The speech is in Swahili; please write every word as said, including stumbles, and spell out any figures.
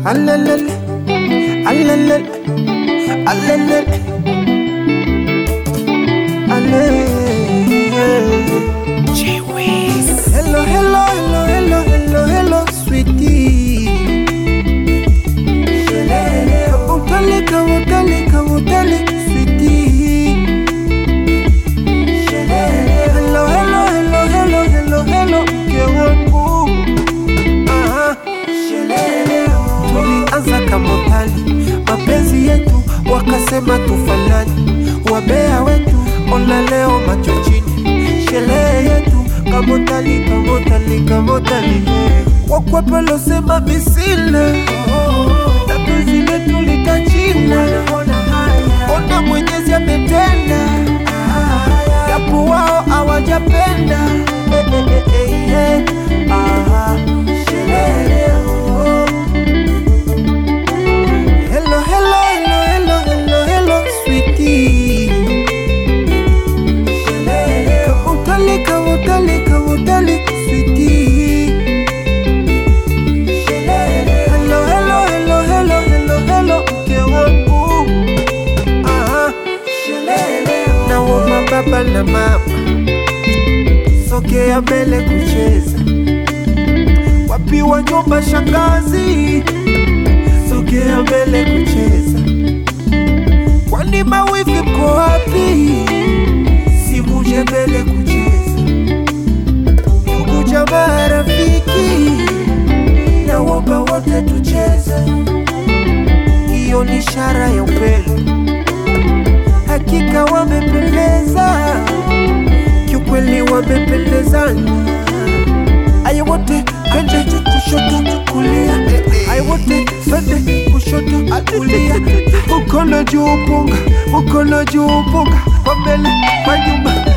Alelele, alelele, alelele, alelele. Hello, hello, hello, hello, hello, hello, sweetie. Kamutali, kamutali, kamutali, sweetie. Hello, hello, hello, hello, hello, hello, mke wangu. Aha. Tulianza kamutali, mapenzi yetu wakasema tufanani. Wabea wetu ona leo macho chini. Sherehe yetu kamutali, kamutali, kamutali. Wakwapelo sema misile. Na penzi letu litachina. Ona Mwenyezi ametenda. Japo wao hawajapenda. Eh, eh, eh, eh, eh. Aha. Sherehe. Hello, hello, hello, hello, hello, hello, sweetie. Kamutali, kamutali, kamutali, sweetie. Hello, hello, hello, hello, hello, hello, mke wangu. Aha. Naomba baba na mama, sogea mbele kucheza. Wapi wajomba shangazi, sogea mbele kucheza. Kwani mawifi mko wapi, simuje mbele kucheza. Ndugu jamaa rafiki, naomba wote tucheze. Hiyo ni ishara ya upendo, hakika wamependeza, kiukweli wamependezana. Ayo wote twende kushoto kulia, ayo wote twende kushoto kulia. Mkono juu punga, mkono juu punga, kwa mbele kwa nyuma.